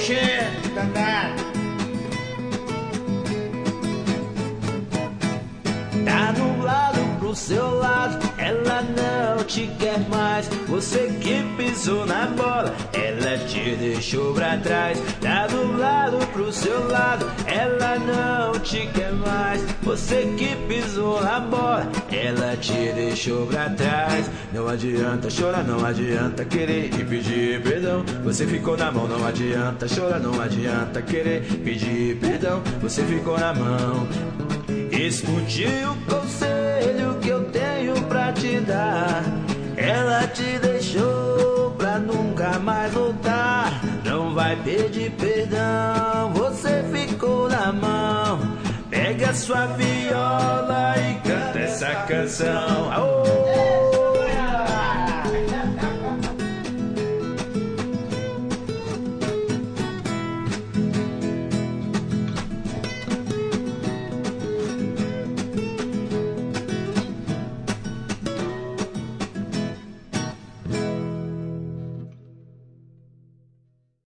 Oxê, danado. Tá nublado pro seu lado, ela não te quer mais. Você que pisou na bola, ela te deixou pra trás. Tá nublado pro seu lado, ela não te quer mais. Você que pisou na bola, ela te deixou pra trás. Não adianta chorar, não adianta querer e pedir perdão. Você ficou na mão, não adianta chorar, não adianta querer pedir perdão. Você ficou na mão. Escute o conselho que eu tenho pra te dar. Ela te deixou pra nunca mais voltar. Não vai pedir perdão, você ficou na mão. Pega sua viola e canta essa canção.